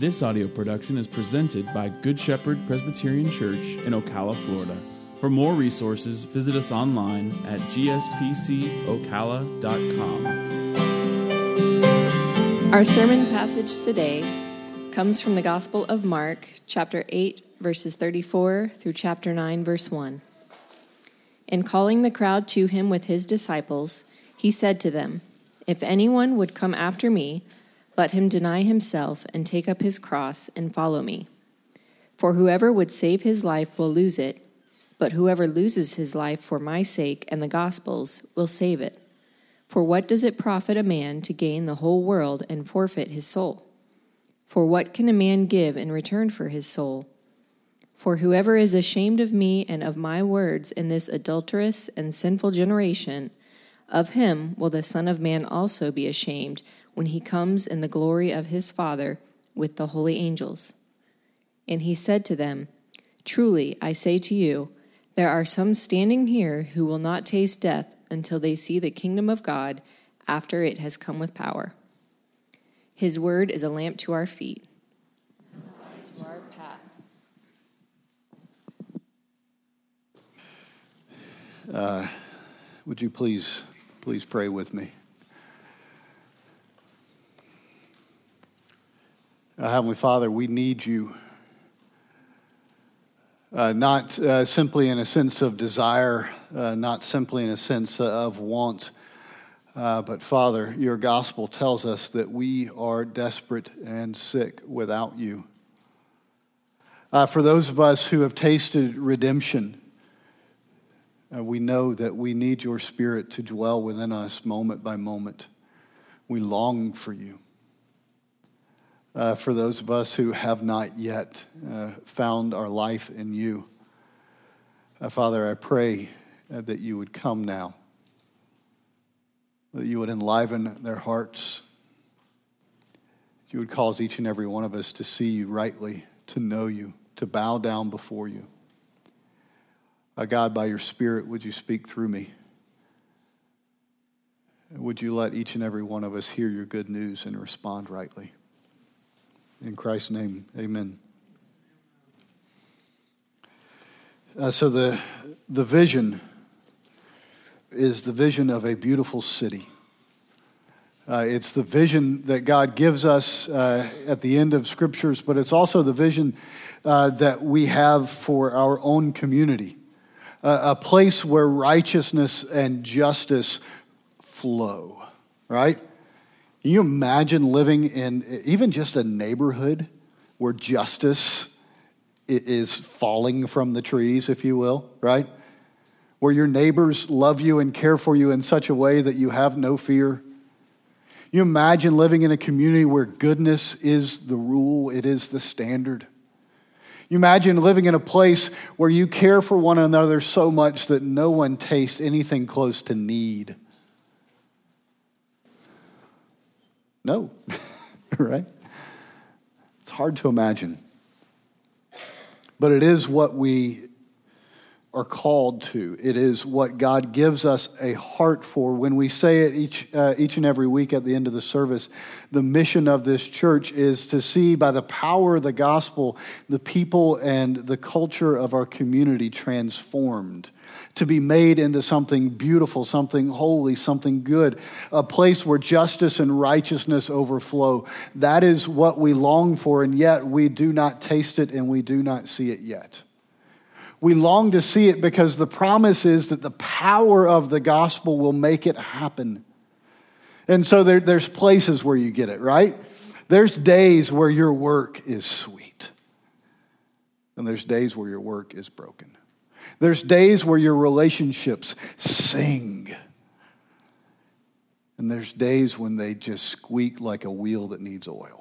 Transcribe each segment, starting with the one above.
This audio production is presented by Good Shepherd Presbyterian Church in Ocala, Florida. For more resources, visit us online at gspcocala.com. Our sermon passage today comes from the Gospel of Mark, chapter 8, verses 34 through chapter 9, verse 1. In calling the crowd to him with his disciples, he said to them, "If anyone would come after me, let him deny himself and take up his cross and follow me. For whoever would save his life will lose it, but whoever loses his life for my sake and the gospel's will save it. For what does it profit a man to gain the whole world and forfeit his soul? For what can a man give in return for his soul? For whoever is ashamed of me and of my words in this adulterous and sinful generation, of him will the Son of Man also be ashamed when he comes in the glory of his Father with the holy angels." And he said to them, "Truly, I say to you, there are some standing here who will not taste death until they see the kingdom of God after it has come with power." His word is a lamp to our feet, to our path. Would you please pray with me? Heavenly Father, we need you, not simply in a sense of desire, not simply in a sense of want, but Father, your gospel tells us that we are desperate and sick without you. For those of us who have tasted redemption, we know that we need your Spirit to dwell within us moment by moment. We long for you. For those of us who have not yet found our life in you, Father, I pray that you would come now, that you would enliven their hearts, you would cause each and every one of us to see you rightly, to know you, to bow down before you. God, by your Spirit, would you speak through me? Would you let each and every one of us hear your good news and respond rightly? In Christ's name, amen. So the vision is the vision of a beautiful city. It's the vision that God gives us at the end of Scriptures, but it's also the vision that we have for our own community. A place where righteousness and justice flow, right? Can you imagine living in even just a neighborhood where justice is falling from the trees, if you will, right? Where your neighbors love you and care for you in such a way that you have no fear. You imagine living in a community where goodness is the rule, it is the standard. You imagine living in a place where you care for one another so much that no one tastes anything close to need. No, right? It's hard to imagine. But it is what we are called to. It is what God gives us a heart for. When we say it each and every week at the end of the service, the mission of this church is to see by the power of the gospel, the people and the culture of our community transformed, to be made into something beautiful, something holy, something good, a place where justice and righteousness overflow. That is what we long for, and yet we do not taste it and we do not see it yet. We long to see it because the promise is that the power of the gospel will make it happen. And so there's places where you get it, right? There's days where your work is sweet. And there's days where your work is broken. There's days where your relationships sing. And there's days when they just squeak like a wheel that needs oil.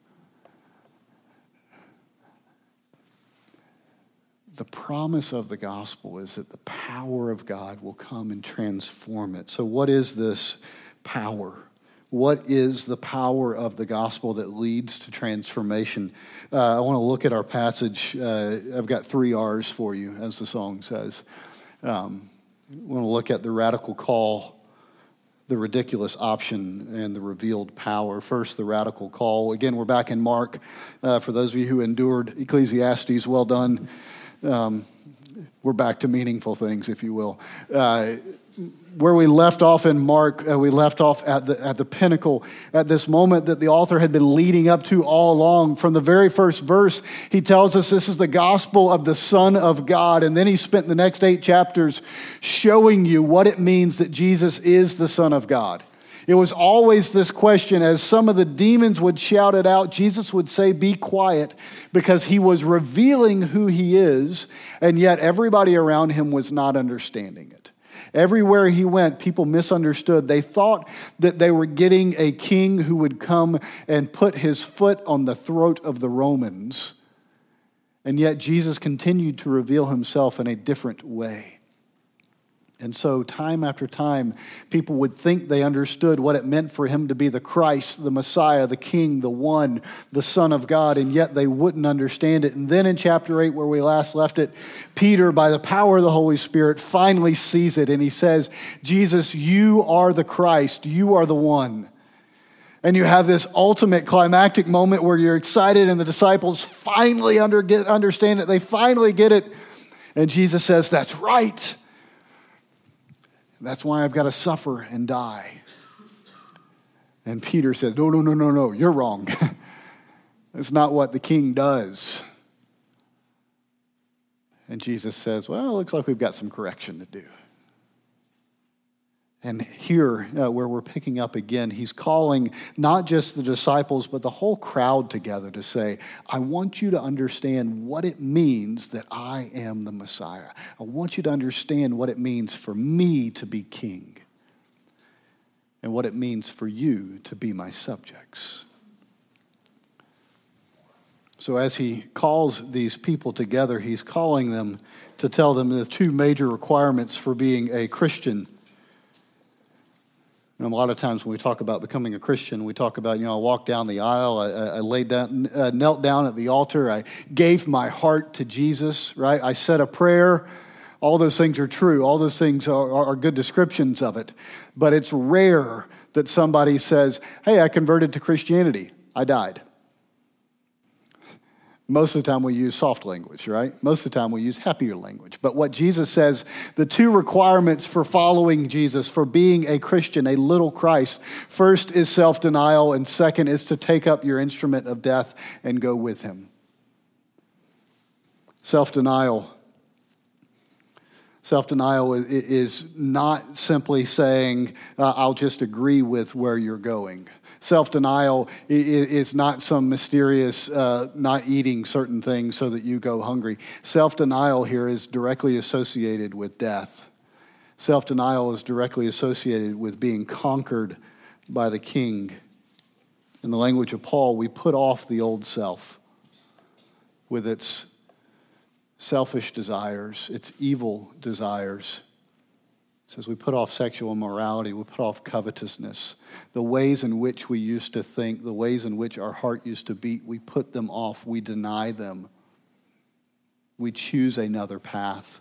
The promise of the gospel is that the power of God will come and transform it. So what is this power? What is the power of the gospel that leads to transformation? I want to look at our passage. I've got 3 R's for you, as the song says. We want to look at the radical call, the ridiculous option and the revealed power. First, the radical call. Again, we're back in Mark. For those of you who endured Ecclesiastes, well done. We're back to meaningful things, if you will. Where we left off in Mark, we left off at the pinnacle, at this moment that the author had been leading up to all along. From the very first verse, he tells us this is the gospel of the Son of God. And then he spent the next 8 chapters showing you what it means that Jesus is the Son of God. It was always this question, as some of the demons would shout it out, Jesus would say, "Be quiet," because he was revealing who he is, and yet everybody around him was not understanding it. Everywhere he went, people misunderstood. They thought that they were getting a king who would come and put his foot on the throat of the Romans. And yet Jesus continued to reveal himself in a different way. And so time after time, people would think they understood what it meant for him to be the Christ, the Messiah, the King, the One, the Son of God, and yet they wouldn't understand it. And then in chapter 8, where we last left it, Peter, by the power of the Holy Spirit, finally sees it, and he says, "Jesus, you are the Christ, you are the one." And you have this ultimate climactic moment where you're excited, and the disciples finally understand it. They finally get it. And Jesus says, "That's right. That's why I've got to suffer and die." And Peter says, No, you're wrong. That's not what the king does. And Jesus says, well, it looks like we've got some correction to do. And here, where we're picking up again, he's calling not just the disciples, but the whole crowd together to say, I want you to understand what it means that I am the Messiah. I want you to understand what it means for me to be king, and what it means for you to be my subjects. So as he calls these people together, he's calling them to tell them the 2 major requirements for being a Christian. And a lot of times when we talk about becoming a Christian, we talk about, I walked down the aisle, I laid down, knelt down at the altar, I gave my heart to Jesus, right? I said a prayer. All those things are true. All those things are good descriptions of it. But it's rare that somebody says, hey, I converted to Christianity. I died. Most of the time we use soft language, right? Most of the time we use happier language. But what Jesus says, the 2 requirements for following Jesus, for being a Christian, a little Christ, first is self-denial, and second is to take up your instrument of death and go with him. Self-denial. Self-denial is not simply saying, I'll just agree with where you're going. Self-denial is not some mysterious not eating certain things so that you go hungry. Self-denial here is directly associated with death. Self-denial is directly associated with being conquered by the King. In the language of Paul, we put off the old self with its selfish desires, its evil desires. It says we put off sexual immorality, we put off covetousness. The ways in which we used to think, the ways in which our heart used to beat, we put them off, we deny them. We choose another path.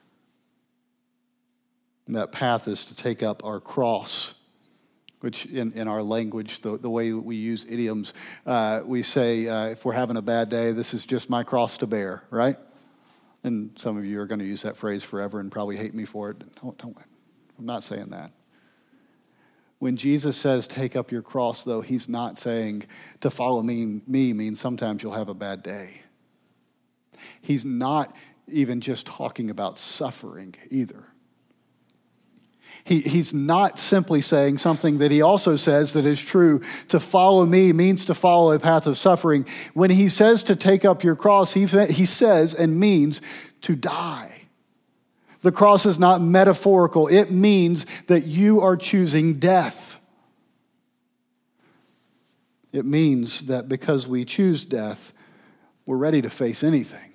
And that path is to take up our cross, which in our language, the way we use idioms, we say, if we're having a bad day, this is just my cross to bear, right? And some of you are going to use that phrase forever and probably hate me for it. I'm not saying that. When Jesus says, take up your cross, though, he's not saying to follow me means sometimes you'll have a bad day. He's not even just talking about suffering either. He's not simply saying something that he also says that is true. To follow me means to follow a path of suffering. When he says to take up your cross, he says and means to die. The cross is not metaphorical. It means that you are choosing death. It means that because we choose death, we're ready to face anything.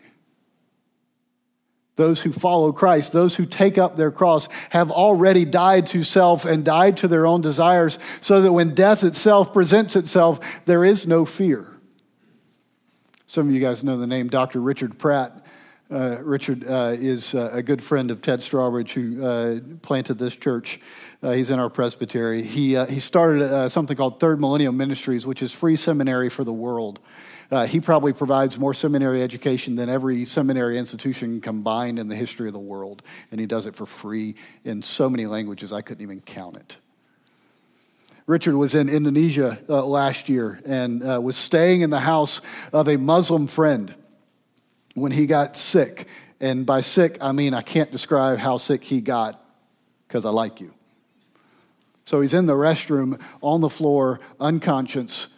Those who follow Christ, those who take up their cross, have already died to self and died to their own desires, so that when death itself presents itself, there is no fear. Some of you guys know the name Dr. Richard Pratt. Richard is a good friend of Ted Strawbridge, who planted this church. He's in our presbytery. He started something called Third Millennium Ministries, which is free seminary for the world. He probably provides more seminary education than every seminary institution combined in the history of the world. And he does it for free in so many languages, I couldn't even count it. Richard was in Indonesia last year and was staying in the house of a Muslim friend when he got sick. And by sick, I mean I can't describe how sick he got because I like you. So he's in the restroom, on the floor, unconscious,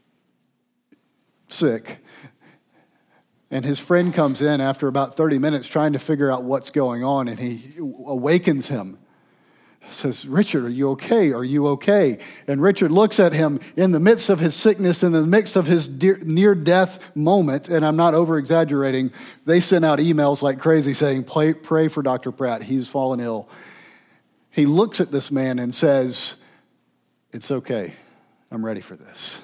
sick. And his friend comes in after about 30 minutes trying to figure out what's going on, and he awakens him. Says, Richard, are you okay? Are you okay? And Richard looks at him in the midst of his sickness, in the midst of his near-death moment, and I'm not over-exaggerating. They sent out emails like crazy saying, pray for Dr. Pratt. He's fallen ill. He looks at this man and says, it's okay. I'm ready for this.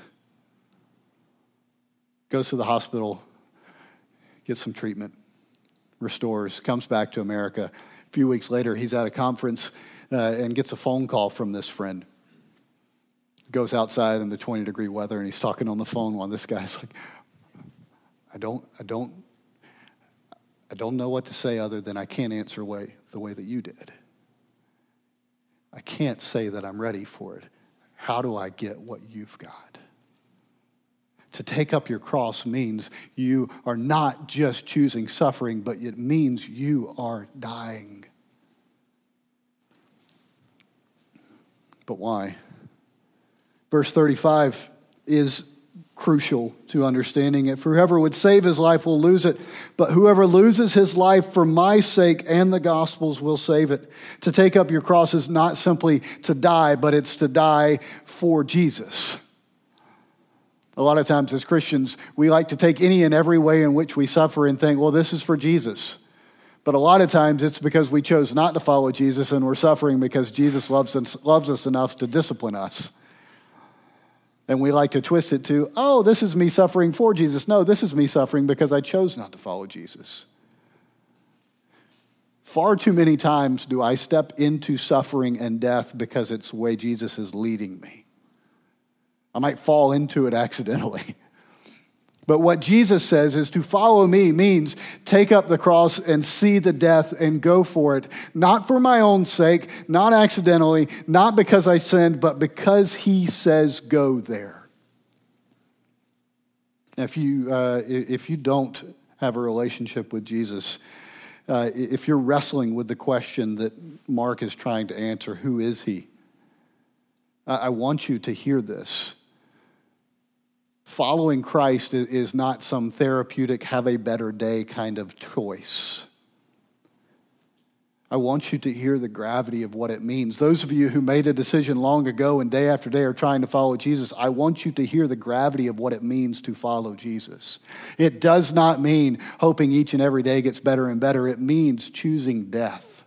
Goes to the hospital, gets some treatment, restores, comes back to America. A few weeks later, he's at a conference and gets a phone call from this friend. Goes outside in the 20-degree weather, and he's talking on the phone while this guy's like, I don't know what to say other than I can't answer the way that you did. I can't say that I'm ready for it. How do I get what you've got? To take up your cross means you are not just choosing suffering, but it means you are dying. But why? Verse 35 is crucial to understanding it. For whoever would save his life will lose it, but whoever loses his life for my sake and the gospel's will save it. To take up your cross is not simply to die, but it's to die for Jesus. A lot of times as Christians, we like to take any and every way in which we suffer and think, well, this is for Jesus. But a lot of times it's because we chose not to follow Jesus and we're suffering because Jesus loves us enough to discipline us. And we like to twist it to, oh, this is me suffering for Jesus. No, this is me suffering because I chose not to follow Jesus. Far too many times do I step into suffering and death because it's the way Jesus is leading me. I might fall into it accidentally. But what Jesus says is to follow me means take up the cross and see the death and go for it. Not for my own sake, not accidentally, not because I sinned, but because he says go there. If you don't have a relationship with Jesus, if you're wrestling with the question that Mark is trying to answer, who is he? I want you to hear this. Following Christ is not some therapeutic, have a better day kind of choice. I want you to hear the gravity of what it means. Those of you who made a decision long ago and day after day are trying to follow Jesus, I want you to hear the gravity of what it means to follow Jesus. It does not mean hoping each and every day gets better and better. It means choosing death.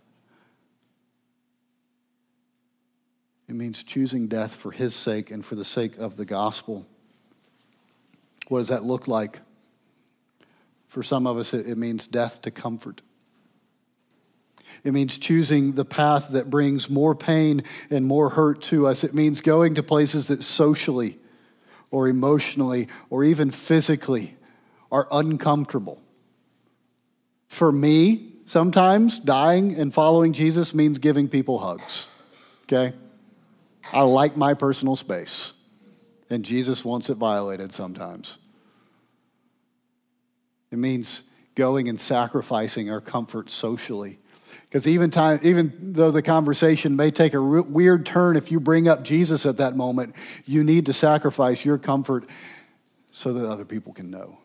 It means choosing death for his sake and for the sake of the gospel. What does that look like? For some of us, it means death to comfort. It means choosing the path that brings more pain and more hurt to us. It means going to places that socially or emotionally or even physically are uncomfortable. For me, sometimes dying and following Jesus means giving people hugs. Okay? I like my personal space. And Jesus wants it violated sometimes. It means going and sacrificing our comfort socially. Because even though the conversation may take a weird turn, if you bring up Jesus at that moment, you need to sacrifice your comfort so that other people can know.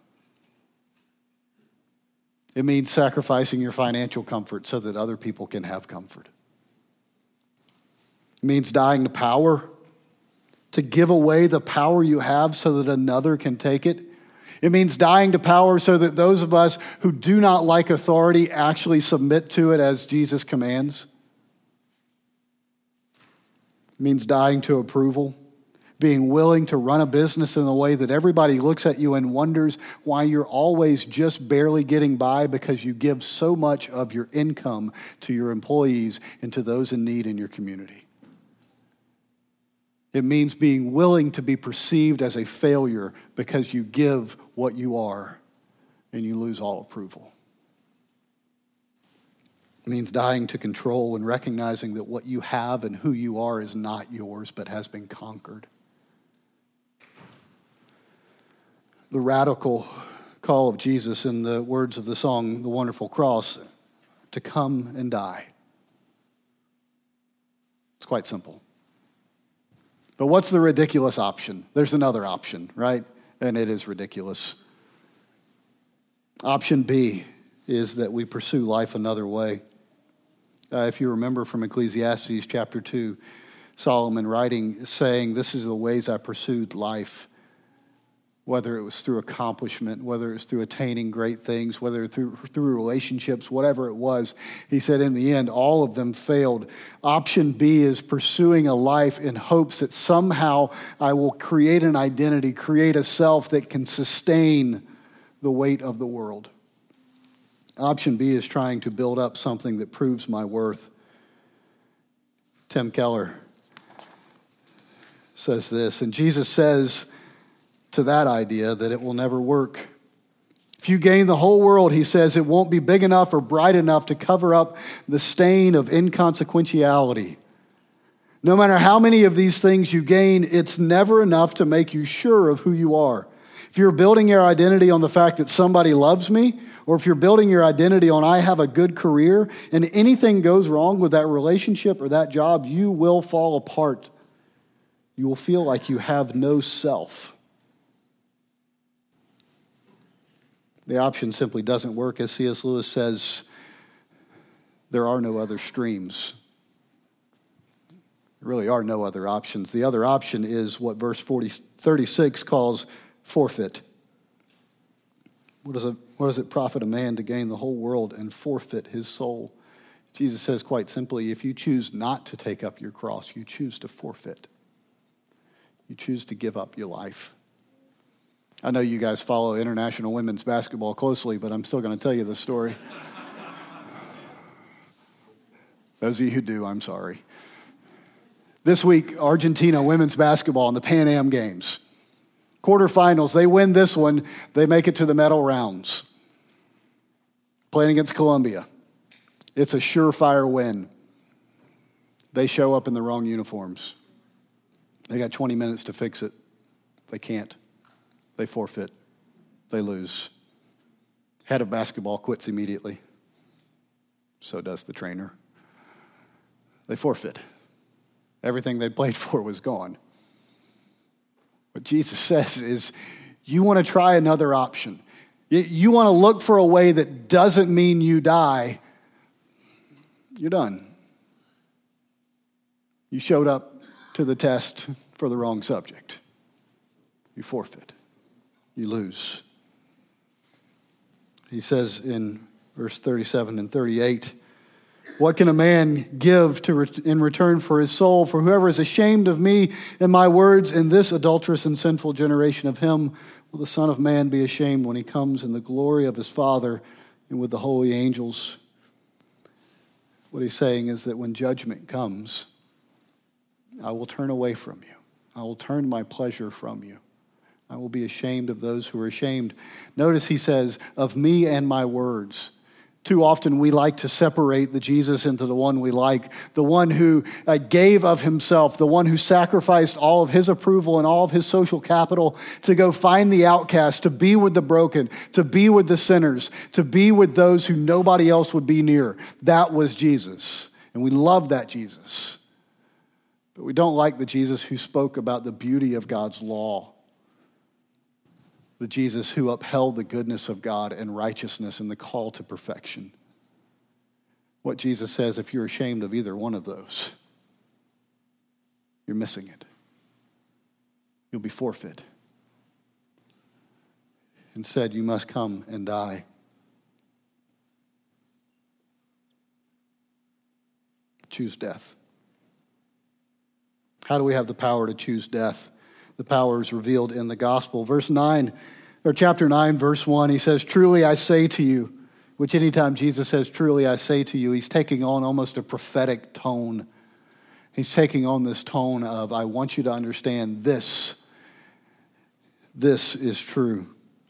It means sacrificing your financial comfort so that other people can have comfort. It means dying to power, to give away the power you have so that another can take it. It means dying to power so that those of us who do not like authority actually submit to it as Jesus commands. It means dying to approval, being willing to run a business in the way that everybody looks at you and wonders why you're always just barely getting by because you give so much of your income to your employees and to those in need in your community. It means being willing to be perceived as a failure because you give what you are and you lose all approval. It means dying to control and recognizing that what you have and who you are is not yours but has been conquered. The radical call of Jesus in the words of the song, The Wonderful Cross, to come and die. It's quite simple. But what's the ridiculous option? There's another option, right? And it is ridiculous. Option B is that we pursue life another way. If you remember from Ecclesiastes chapter 2, Solomon writing, saying, this is the ways I pursued life, whether it was through accomplishment, whether it was through attaining great things, whether through relationships, whatever it was. He said in the end, all of them failed. Option B is pursuing a life in hopes that somehow I will create an identity, create a self that can sustain the weight of the world. Option B is trying to build up something that proves my worth. Tim Keller says this, and Jesus says to that idea that it will never work. If you gain the whole world, he says, it won't be big enough or bright enough to cover up the stain of inconsequentiality. No matter how many of these things you gain, it's never enough to make you sure of who you are. If you're building your identity on the fact that somebody loves me, or if you're building your identity on I have a good career, and anything goes wrong with that relationship or that job, you will fall apart. You will feel like you have no self. The option simply doesn't work. As C.S. Lewis says, there are no other streams. There really are no other options. The other option is what verse 36 calls forfeit. What does it profit a man to gain the whole world and forfeit his soul? Jesus says quite simply, if you choose not to take up your cross, you choose to forfeit. You choose to give up your life. I know you guys follow international women's basketball closely, but I'm still going to tell you the story. Those of you who do, I'm sorry. This week, Argentina women's basketball in the Pan Am Games. Quarterfinals, they win this one, they make it to the medal rounds. Playing against Colombia. It's a surefire win. They show up in the wrong uniforms. They got 20 minutes to fix it. They can't. They forfeit. They lose. Head of basketball quits immediately. So does the trainer. They forfeit. Everything they played for was gone. What Jesus says is, you want to try another option. You want to look for a way that doesn't mean you die. You're done. You showed up to the test for the wrong subject. You forfeit. You lose. He says in verse 37 and 38, what can a man give in return for his soul? For whoever is ashamed of me and my words in this adulterous and sinful generation, of him will the Son of Man be ashamed when he comes in the glory of his Father and with the holy angels. What he's saying is that when judgment comes, I will turn away from you. I will turn my pleasure from you. I will be ashamed of those who are ashamed. Notice he says, of me and my words. Too often we like to separate the Jesus into the one we like, the one who gave of himself, the one who sacrificed all of his approval and all of his social capital to go find the outcast, to be with the broken, to be with the sinners, to be with those who nobody else would be near. That was Jesus. And we love that Jesus. But we don't like the Jesus who spoke about the beauty of God's law. The Jesus who upheld the goodness of God and righteousness and the call to perfection. What Jesus says, if you're ashamed of either one of those, you're missing it. You'll be forfeit. Instead, you must come and die. Choose death. How do we have the power to choose death? The power is revealed in the gospel. Chapter 9, verse 1, he says, "Truly I say to you," which anytime Jesus says, "Truly I say to you," he's taking on almost a prophetic tone. He's taking on this tone of, I want you to understand this. This is true.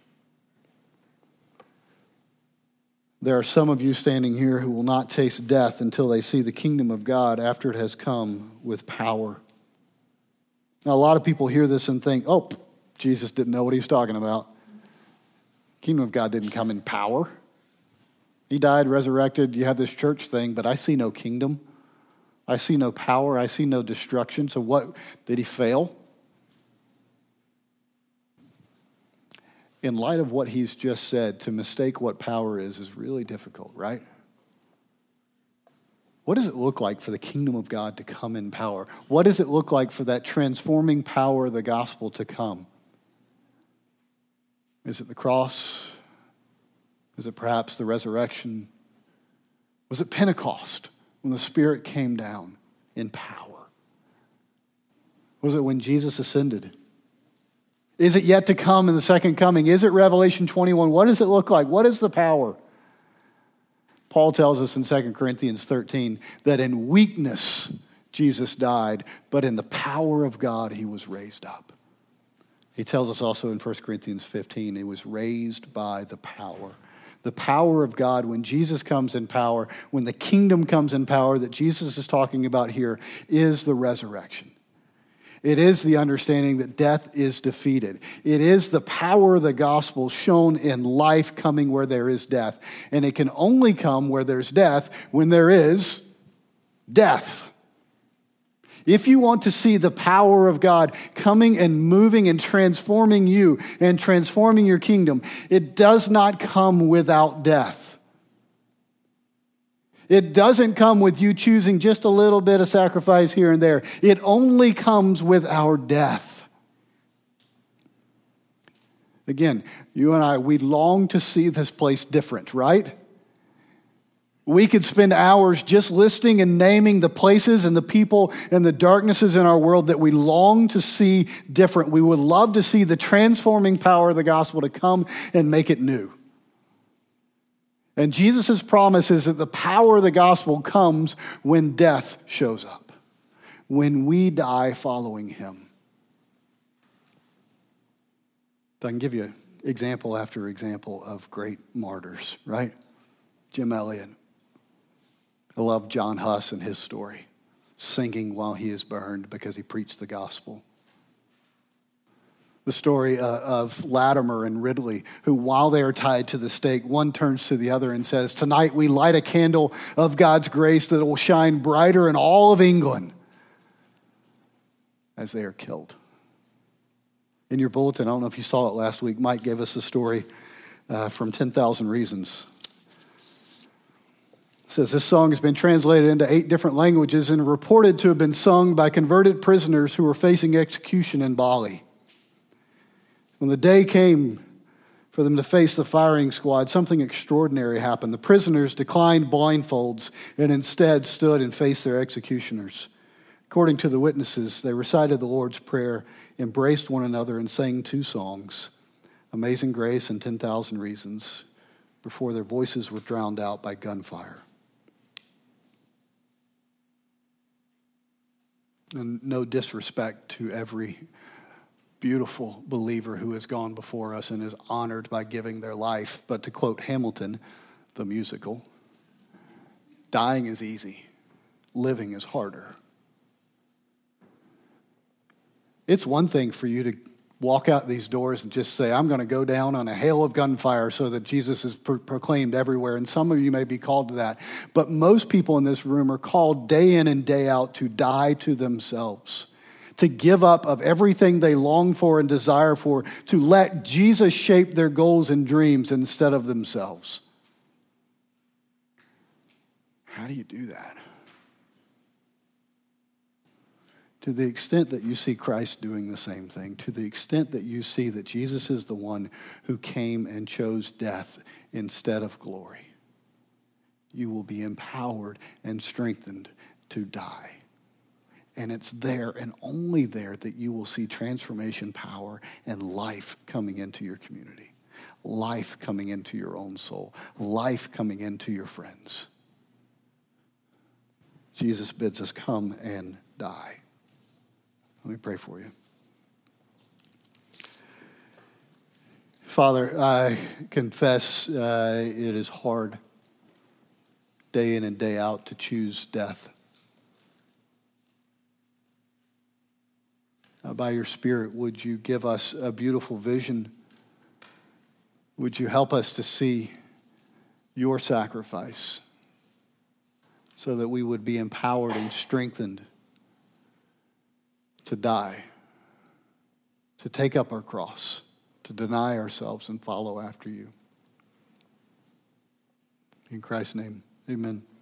There are some of you standing here who will not taste death until they see the kingdom of God after it has come with power. Now, a lot of people hear this and think, oh, Jesus didn't know what he was talking about. Kingdom of God didn't come in power. He died, resurrected, you have this church thing, but I see no kingdom. I see no power. I see no destruction. So what, did he fail? In light of what he's just said, to mistake what power is really difficult, right? What does it look like for the kingdom of God to come in power? What does it look like for that transforming power of the gospel to come? Is it the cross? Is it perhaps the resurrection? Was it Pentecost when the Spirit came down in power? Was it when Jesus ascended? Is it yet to come in the second coming? Is it Revelation 21? What does it look like? What is the power? Paul tells us in 2 Corinthians 13 that in weakness Jesus died, but in the power of God he was raised up. He tells us also in 1 Corinthians 15 he was raised by the power. The power of God, when Jesus comes in power, when the kingdom comes in power that Jesus is talking about here, is the resurrection. It is the understanding that death is defeated. It is the power of the gospel shown in life coming where there is death. And it can only come where there's death when there is death. If you want to see the power of God coming and moving and transforming you and transforming your kingdom, it does not come without death. It doesn't come with you choosing just a little bit of sacrifice here and there. It only comes with our death. Again, you and I, we long to see this place different, right? We could spend hours just listing and naming the places and the people and the darknesses in our world that we long to see different. We would love to see the transforming power of the gospel to come and make it new. And Jesus' promise is that the power of the gospel comes when death shows up, when we die following him. So I can give you example after example of great martyrs, right? Jim Elliot. I love John Huss and his story, singing while he is burned because he preached the gospel. The story of Latimer and Ridley, who while they are tied to the stake, one turns to the other and says, "Tonight we light a candle of God's grace that will shine brighter in all of England," as they are killed. In your bulletin, I don't know if you saw it last week, Mike gave us a story from 10,000 Reasons. It says this song has been translated into 8 different languages and reported to have been sung by converted prisoners who were facing execution in Bali. When the day came for them to face the firing squad, something extraordinary happened. The prisoners declined blindfolds and instead stood and faced their executioners. According to the witnesses, they recited the Lord's Prayer, embraced one another, and sang 2 songs, Amazing Grace and 10,000 Reasons, before their voices were drowned out by gunfire. And no disrespect to every beautiful believer who has gone before us and is honored by giving their life. But to quote Hamilton, the musical, dying is easy, living is harder. It's one thing for you to walk out these doors and just say, I'm going to go down on a hail of gunfire so that Jesus is proclaimed everywhere. And some of you may be called to that. But most people in this room are called day in and day out to die to themselves, to give up of everything they long for and desire for, to let Jesus shape their goals and dreams instead of themselves. How do you do that? To the extent that you see Christ doing the same thing, to the extent that you see that Jesus is the one who came and chose death instead of glory, you will be empowered and strengthened to die And it's there and only there that you will see transformation, power, and life coming into your community. Life coming into your own soul. Life coming into your friends. Jesus bids us come and die. Let me pray for you. Father, I confess it is hard day in and day out to choose death. By your Spirit, would you give us a beautiful vision? Would you help us to see your sacrifice so that we would be empowered and strengthened to die, to take up our cross, to deny ourselves and follow after you. In Christ's name, amen.